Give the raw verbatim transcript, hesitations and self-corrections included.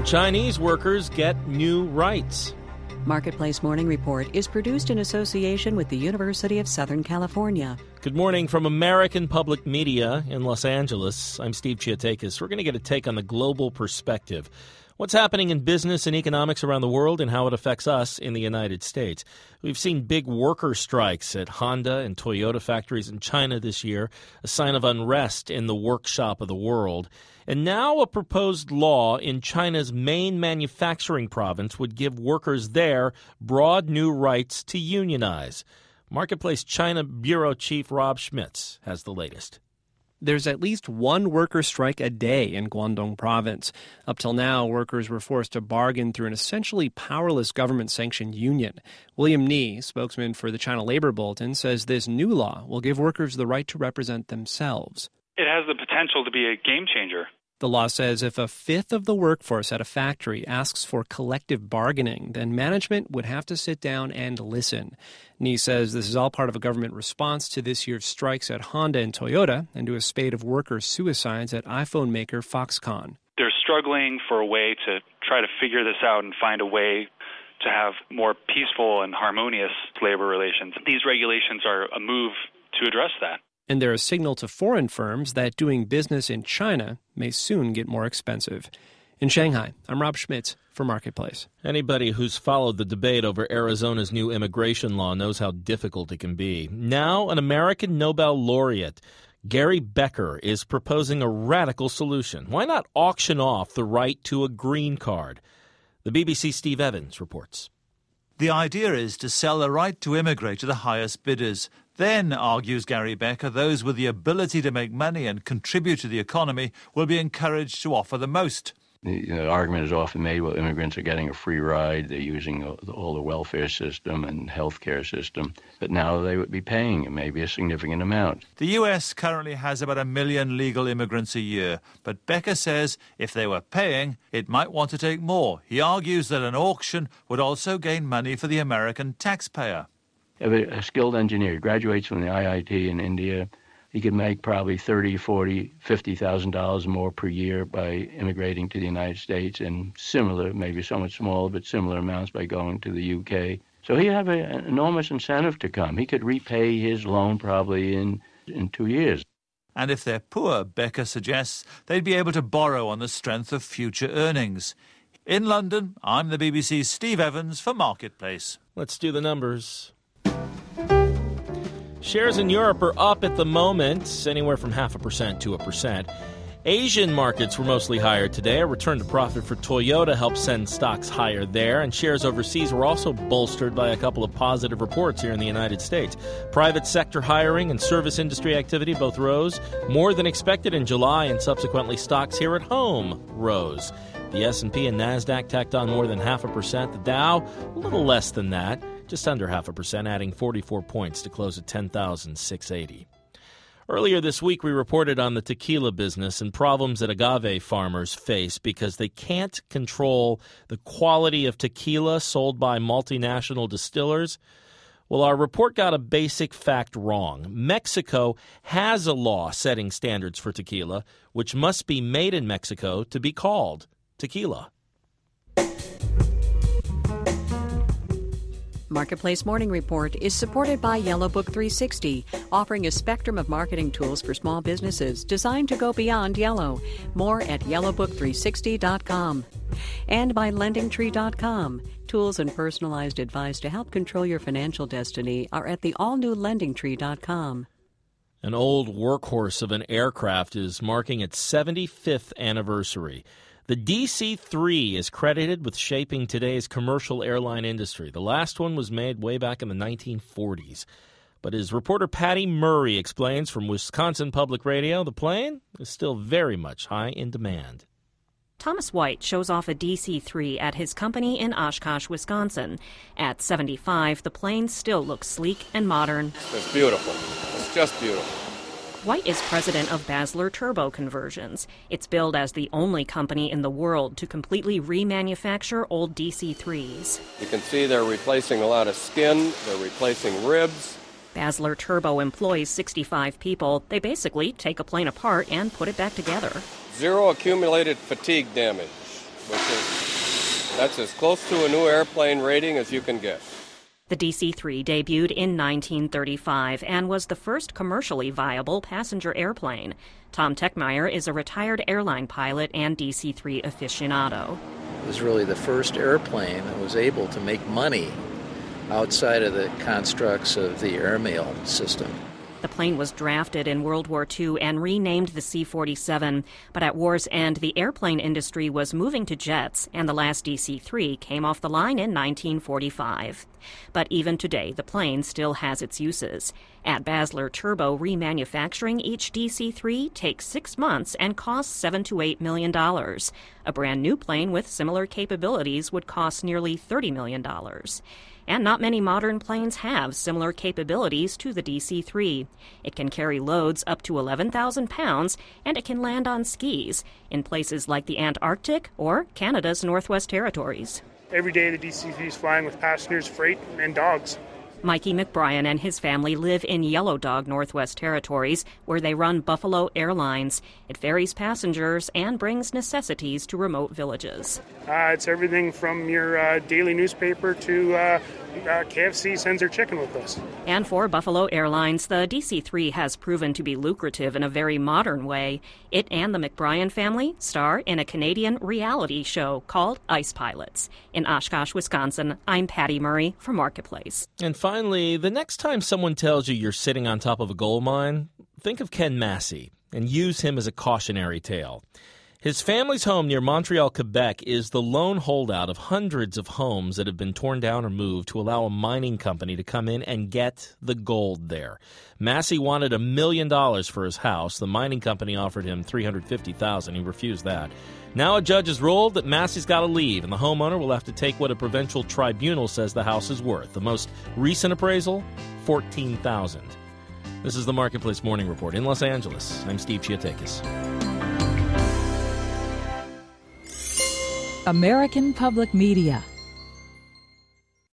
And Chinese workers get new rights. Marketplace Morning Report is produced in association with the University of Southern California. Good morning from American Public Media in Los Angeles. I'm Steve Chiotakis. We're going to get a take on the global perspective. What's happening in business and economics around the world and how it affects us in the United States. We've seen big worker strikes at Honda and Toyota factories in China this year, a sign of unrest in the workshop of the world. And now a proposed law in China's main manufacturing province would give workers there broad new rights to unionize. Marketplace China Bureau Chief Rob Schmitz has the latest. There's at least one worker strike a day in Guangdong province. Up till now, workers were forced to bargain through an essentially powerless government-sanctioned union. William Ni, spokesman for the China Labor Bulletin, says this new law will give workers the right to represent themselves. It has the potential to be a game changer. The law says if a fifth of the workforce at a factory asks for collective bargaining, then management would have to sit down and listen. Ni says this is all part of a government response to this year's strikes at Honda and Toyota and to a spate of worker suicides at iPhone maker Foxconn. They're struggling for a way to try to figure this out and find a way to have more peaceful and harmonious labor relations. These regulations are a move to address that. And they're a signal to foreign firms that doing business in China may soon get more expensive. In Shanghai, I'm Rob Schmitz for Marketplace. Anybody who's followed the debate over Arizona's new immigration law knows how difficult it can be. Now, an American Nobel laureate, Gary Becker, is proposing a radical solution. Why not auction off the right to a green card? The B B C's Steve Evans reports. The idea is to sell the right to immigrate to the highest bidders. Then, argues Gary Becker, those with the ability to make money and contribute to the economy will be encouraged to offer the most. The you know, argument is often made, well, immigrants are getting a free ride, they're using all the welfare system and health care system, but now they would be paying maybe a significant amount. The U S currently has about a million legal immigrants a year, but Becker says if they were paying, it might want to take more. He argues that an auction would also gain money for the American taxpayer. If a skilled engineer graduates from the I I T in India, he could make probably thirty, forty, fifty thousand dollars more per year by immigrating to the United States, and similar, maybe somewhat smaller, but similar amounts by going to the U K. So he'd have a, an enormous incentive to come. He could repay his loan probably in, in two years. And if they're poor, Becker suggests, they'd be able to borrow on the strength of future earnings. In London, I'm the B B C's Steve Evans for Marketplace. Let's do the numbers. Shares in Europe are up at the moment, anywhere from half a percent to a percent. Asian markets were mostly higher today. A return to profit for Toyota helped send stocks higher there, and shares overseas were also bolstered by a couple of positive reports here in the United States. Private sector hiring and service industry activity both rose more than expected in July, and subsequently stocks here at home rose. The S and P and NASDAQ tacked on more than half a percent. The Dow, a little less than that, just under half a percent, adding forty-four points to close at ten thousand six hundred eighty. Earlier this week, we reported on the tequila business and problems that agave farmers face because they can't control the quality of tequila sold by multinational distillers. Well, our report got a basic fact wrong. Mexico has a law setting standards for tequila, which must be made in Mexico to be called tequila. Marketplace Morning Report is supported by Yellow Book three sixty, offering a spectrum of marketing tools for small businesses designed to go beyond yellow. More at yellow book three sixty dot com. And by lending tree dot com. Tools and personalized advice to help control your financial destiny are at the all-new lending tree dot com. An old workhorse of an aircraft is marking its seventy-fifth anniversary. The D C three is credited with shaping today's commercial airline industry. The last one was made way back in the nineteen forties. But as reporter Patty Murray explains from Wisconsin Public Radio, the plane is still very much high in demand. Thomas White shows off a D C three at his company in Oshkosh, Wisconsin. At seventy-five, the plane still looks sleek and modern. It's beautiful. It's just beautiful. White is president of Basler Turbo Conversions. It's billed as the only company in the world to completely remanufacture old D C threes. You can see they're replacing a lot of skin, they're replacing ribs. Basler Turbo employs sixty-five people. They basically take a plane apart and put it back together. Zero accumulated fatigue damage, which is That's as close to a new airplane rating as you can get. The D C three debuted in nineteen thirty-five and was the first commercially viable passenger airplane. Tom Techmeyer is a retired airline pilot and D C three aficionado. It was really the first airplane that was able to make money outside of the constructs of the airmail system. The plane was drafted in World War Two and renamed the C forty-seven, but at war's end, the airplane industry was moving to jets, and the last D C three came off the line in nineteen forty-five. But even today, the plane still has its uses. At Basler Turbo, remanufacturing each D C three takes six months and costs seven to eight million dollars. A brand new plane with similar capabilities would cost nearly thirty million dollars. And not many modern planes have similar capabilities to the D C three. It can carry loads up to eleven thousand pounds, and it can land on skis in places like the Antarctic or Canada's Northwest Territories. Every day the D C three is flying with passengers, freight, and dogs. Mikey McBrien and his family live in Yellow Dog, Northwest Territories, where they run Buffalo Airlines. It ferries passengers and brings necessities to remote villages. Uh, it's everything from your uh, daily newspaper to uh, uh, K F C sends their chicken with us. And for Buffalo Airlines, the D C three has proven to be lucrative in a very modern way. It and the McBrien family star in a Canadian reality show called Ice Pilots. In Oshkosh, Wisconsin, I'm Patty Murray for Marketplace. And finally, the next time someone tells you you're sitting on top of a gold mine, think of Ken Massey and use him as a cautionary tale. His family's home near Montreal, Quebec, is the lone holdout of hundreds of homes that have been torn down or moved to allow a mining company to come in and get the gold there. Massey wanted a million dollars for his house. The mining company offered him three hundred fifty thousand dollars. He refused that. Now a judge has ruled that Massey's got to leave, and the homeowner will have to take what a provincial tribunal says the house is worth. The most recent appraisal, fourteen thousand dollars. This is the Marketplace Morning Report in Los Angeles. I'm Steve Chiatakis. American Public Media